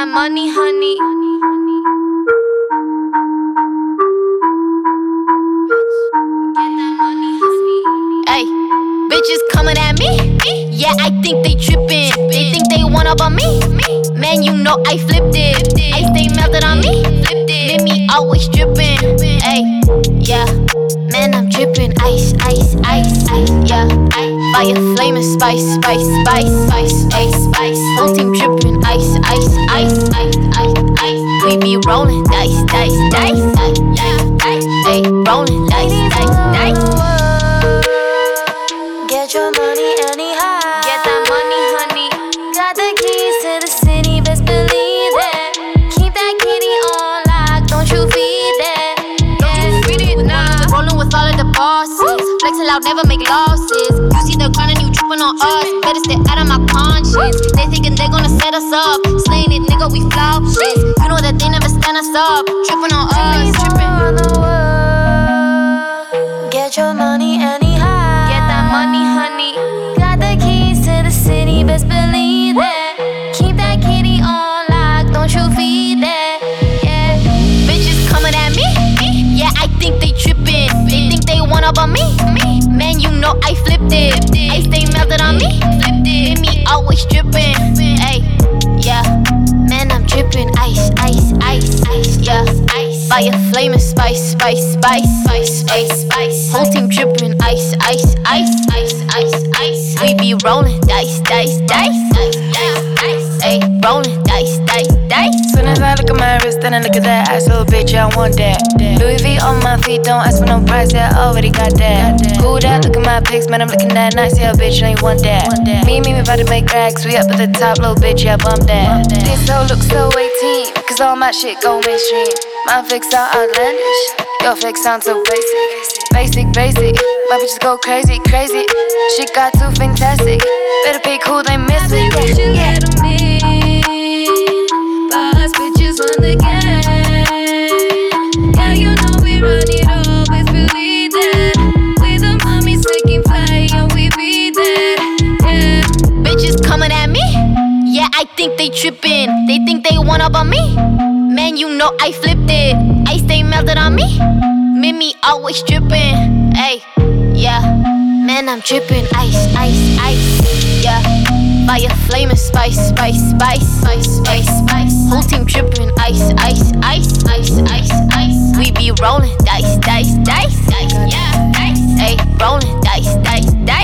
that money, honey. Get that money, honey. Ay, bitches coming at me. Yeah, I think they trippin'. They think they want up on me. Man, you know I flipped it. I stay melted on me. Made me always drippin'. Ay, yeah. Man, I'm drippin'. Ice, ice, ice, ice. Yeah, fire, flamin', spice, spice, spice, spice, ice, spice. Whole team drippin'. Ice, ice, ice, ice, ice, ice. We be rollin' dice, dice, dice, dice, dice. Ay, rollin' dice, dice, dice. Get your money anyhow. Get that money, honey. Got the keys to the city, best believe it. Keep that kitty on lock, don't you feed it. Rollin' with all of the bosses. Flexin' loud, never make losses. You see the grind and you trippin' on us. Better stay out of my conscience. They thinkin' they gonna set us up. Slayin' it, nigga, we flawless. You know that they never stand us up. Trippin' on us, trippin'. On the world. Get your money anyhow. Get that money, honey. Got the keys to the city, best believe it. Keep that kitty on lock, don't you feed it. Yeah. Bitches coming at me. Yeah, I think they trippin'. They think they want up on me. Man, you know I flipped it. I stay melted on me. Made me always drippin'. Ay, yeah. Man, I'm drippin'. Ice, ice, ice, ice. Yeah, ice. Fire, flamin', spice, spice, spice, spice, ice, spice. Whole team drippin'. Ice, ice, ice, ice, ice, ice. We be rollin' dice, dice, dice, dice, dice, dice. Ay, rollin' dice, dice, dice. Soon as I look at my wrist, then I look at that ass, little bitch, I want that. Louis V on my feet, don't ask for no price, yeah, I already got that. Who that? Look at my pics, man, I'm looking that nice, yeah, bitch, I ain't want that. Me, about to make racks, we up at the top, little bitch, yeah, bump that. This hoe look so 18, cause all my shit go mainstream. My flicks sound outlandish, your flicks sound so basic. Basic, basic, my bitches go crazy, crazy. She got too fantastic, better pick who they miss with. What you let 'em in? Boss bitches on the game. Yeah, you know we run it all, best believe that. We the mommies taking flight, and we be there. Yeah. Bitches coming at me. Yeah, I think they trippin'. They think they want up on me. Man, you know I flipped it. I stay melted on me. Made me always drippin'. Ay, yeah. Man, I'm drippin'. Ice, ice, ice. Yeah. Fire, flamin', spice, spice, spice, spice, ice, spice. Whole team drippin'. Ice, ice, ice, ice, ice, ice. We be rollin' dice, dice, dice, dice. Yeah, dice. Ay, rollin' dice, dice, dice.